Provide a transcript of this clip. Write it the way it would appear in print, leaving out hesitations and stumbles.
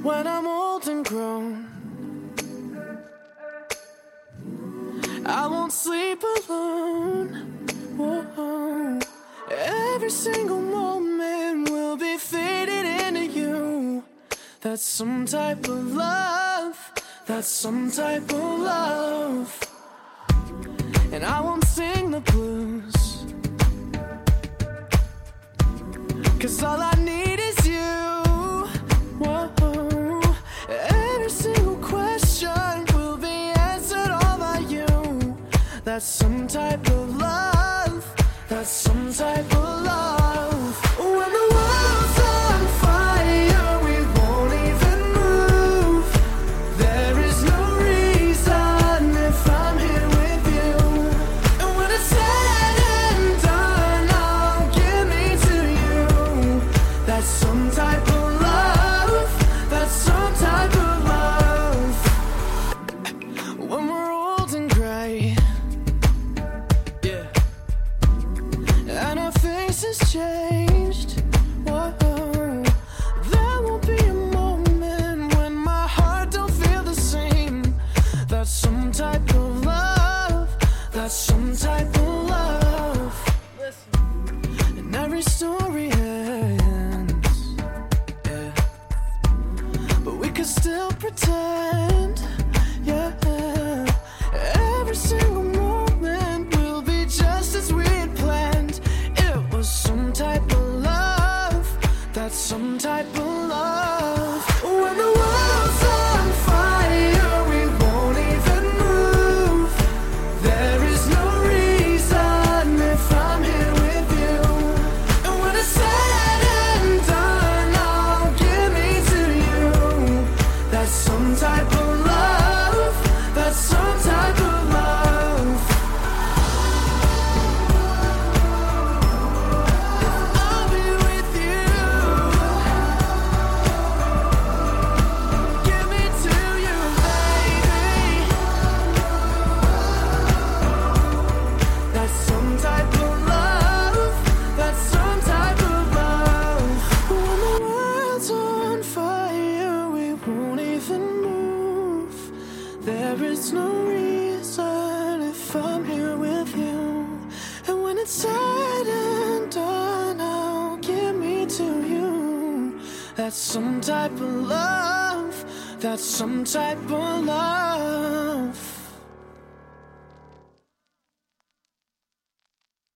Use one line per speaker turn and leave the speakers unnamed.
When I'm old and grown, I won't sleep alone. Whoa. Every single moment will be faded into you. That's some type of love. That's some type of love. And I won't sing the blues, 'cause all I need is you. Whoa. Every single question will be answered all by you. That's some type of love. That's some type of love. When the world's on fire, we won't even move. There is no reason if I'm here with you. And when it's said and done, I'll give me to you. That's some type of love. That's some type of love. When we're old and gray, yeah, and our faces changed, whoa, there won't be a moment when my heart don't feel the same. That's some type of love. That's some type of love. Listen. And every story ends, yeah, but we could still pretend, yeah. Every single moment will be just as we had planned. It was some type of love. That's some type of love. When the world's on fire, we won't even move. There is no reason if I'm here with you. And when it's said and done, I'll give me to you. That's some type of love. That's some type of love. I'll be with you. Give me to you, baby. That's some type of love. That's some type of love. When the world's on fire, we won't even move. There is no reason if I'm here with you. And when it's said and done, I'll give me to you. That's some type of love. That's some type of love.